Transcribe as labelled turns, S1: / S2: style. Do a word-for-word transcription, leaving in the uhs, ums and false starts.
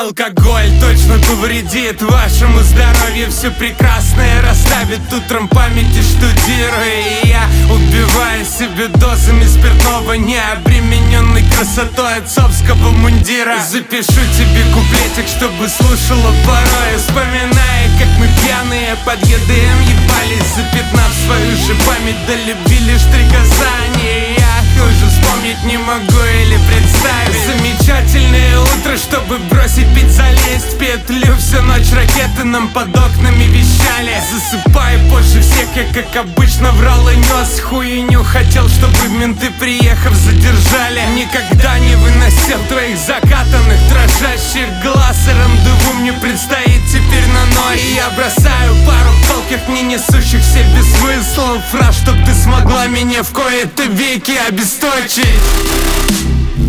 S1: Алкоголь точно повредит вашему здоровью. Все прекрасное расставит утром памяти, штудируя. И я убиваю себе дозами спиртного, не обремененный красотой отцовского мундира. Запишу тебе куплетик, чтобы слушала порой, вспоминая, как мы пьяные под ЕДМ ебались, запятнав свою же память до любви лишь три касания. Я уже вспомнить не могу или представить замечательное утро, чтобы бросить пить, залезть в петлю. Всю ночь ракеты нам под окнами вещали. Засыпаю позже всех, я как обычно врал и нес хуйню. Хотел, чтобы менты, приехав, задержали. Никогда не выносил твоих закатанных, дрожащих глаз. И рандеву мне предстоит теперь на ночь. И я бросаю пару толких, не несущих все без смысла фраз, чтоб ты смогла меня в кои-то веки обесточить.